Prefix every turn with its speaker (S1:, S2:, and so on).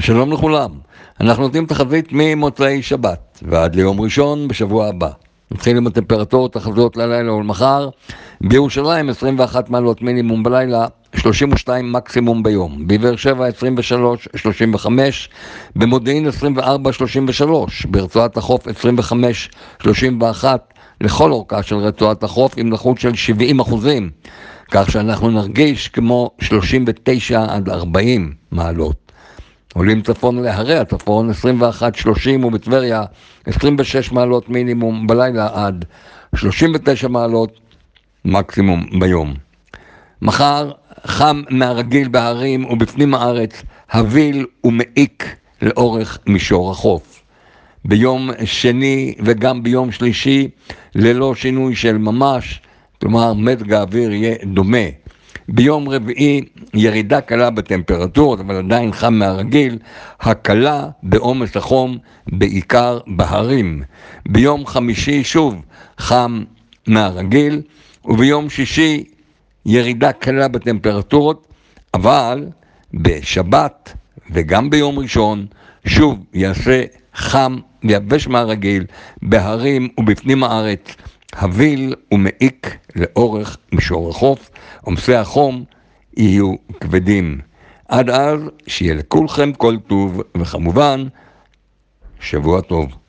S1: שלום לכולם, אנחנו נותנים תחזית ממוצאי שבת ועד ליום ראשון בשבוע הבא. נתחיל עם הטמפרטורות תחזיות ללילה ולמחר. בירושלים 21 מעלות מינימום בלילה, 32 מקסימום ביום. בבאר שבע 23-35, במודיעין 24-33, ברצועת החוף 25-31, לכל אורכה של רצועת החוף עם לחות של 70%, כך שאנחנו נרגיש כמו 39-40 מעלות. עולים צפון להרי הצפון 21-30 ובטבריה 26 מעלות מינימום בלילה עד 39 מעלות מקסימום ביום. מחר חם מהרגיל בהרים ובפנים הארץ, הביל ומעיק לאורך מישור החוף. ביום שני וגם ביום שלישי ללא שינוי של ממש, כלומר מזג האוויר יהיה דומה. ביום רביעי ירידה קלה בטמפרטורות, אבל עדיין חם מהרגיל, הקלה בעומס החום בעיקר בהרים. ביום חמישי שוב חם מהרגיל, וביום שישי ירידה קלה בטמפרטורות, אבל בשבת וגם ביום ראשון שוב יעשה חם ויבש מהרגיל בהרים ובפנים הארץ, הביל ומעיק לאורך מישור החוף, עומסי החום יהיו כבדים. עד אז שיהיה לכולכם כל טוב, וכמובן שבוע טוב.